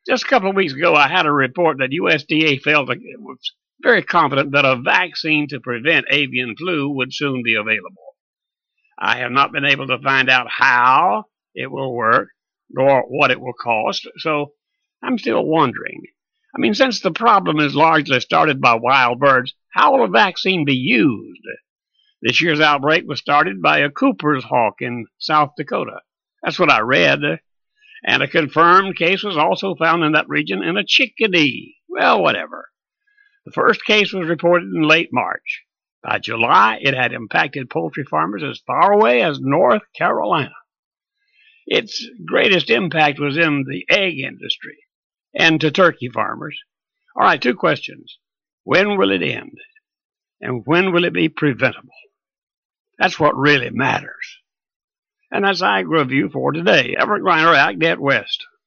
Just a couple of weeks ago, I had a report that USDA was very confident that a vaccine to prevent avian flu would soon be available. I have not been able to find out how it will work nor what it will cost, so I'm still wondering. I mean, since the problem is largely started by wild birds, how will a vaccine be used? This year's outbreak was started by a Cooper's hawk in South Dakota. That's what I read. And a confirmed case was also found in that region in a chickadee. Well, whatever. The first case was reported in late March. By July, it had impacted poultry farmers as far away as North Carolina. Its greatest impact was in the egg industry and to turkey farmers. All right, two questions. When will it end? And when will it be preventable? That's what really matters. And that's Ag Review for today. Everett Griner, AgNet West.